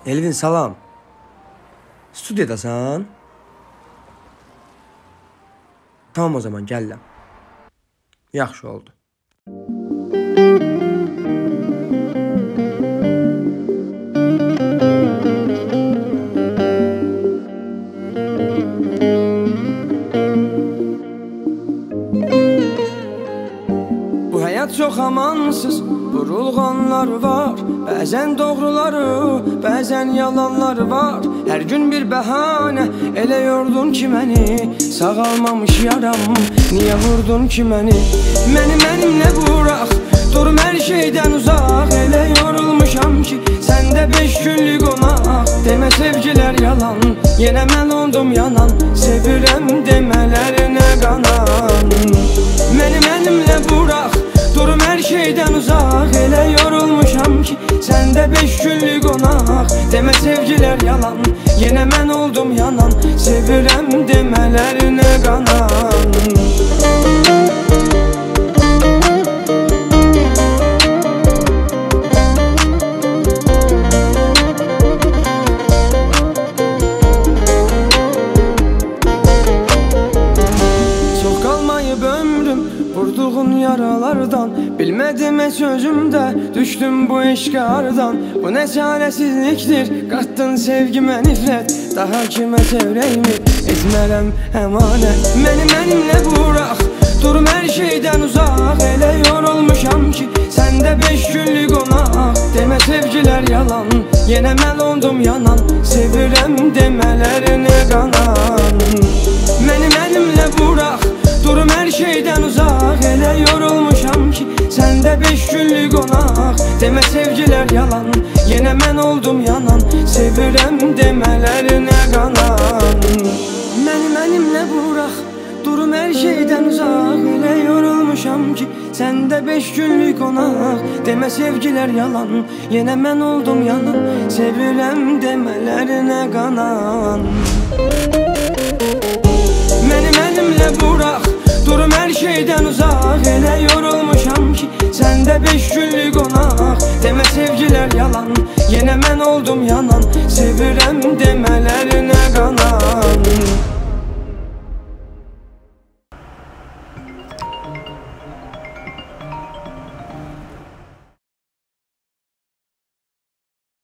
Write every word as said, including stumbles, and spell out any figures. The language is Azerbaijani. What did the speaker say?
Elvin salam. Studiyadasan? Tamam o zaman gəlirəm. Yaxşı oldu. Bu həyat çox amansız, vurulğanlar var. Bəzən doğruları, bəzən yalanlar var. Hər gün bir bəhanə, elə yordun ki məni. Sağalmamış yaram, niyə vurdun ki məni? Məni mənimlə burax, durum hər şeydən uzaq. Elə yorulmuşam ki, səndə beş günlük qonaq. Demə sevgilər yalan, yenə mən oldum yanan. Sevirəm demələrinə qanan. Məni mənimlə burax, durum hər şeydən uzaq. Elə yorulmuşam ki, səndə beş günlük qonaq. Demə sevgilər yalan, yenə mən oldum yanan. Sevirəm demələrinə qanan. Çox qalmayıb ömrüm vurduğun yaralardan. Bilmədim heç özümdə, düşdüm bu eşqardan. Bu nə çarəsizlikdir, qatdın sevgimə nifrət. Daha kimə sevrəymi, etmərəm əmanət. Məni mənimlə burax, durum hər şeydən uzaq. Elə yorulmuşam ki, səndə beş günlük qonaq. Demə sevgilər yalan, yenə mən oldum yanan. Sevirəm demələrinə qanan. Məni mənimlə burax, durum hər şeydən uzaq. Elə yorulmuşam ki, səndə beş günlük qonaq. Demə sevgilər yalan, yenə mən oldum yanan. Sevirəm demələrinə qanan. Məni mənimlə burax, durum hər şeydən uzaq. Elə yorulmuşam ki, səndə beş günlük qonaq. Demə sevgilər yalan, yenə mən oldum yanan. Sevirəm demələrinə qanan. Məni mənimlə burax, durum hər şeydən uzaq. Elə yorulmuşam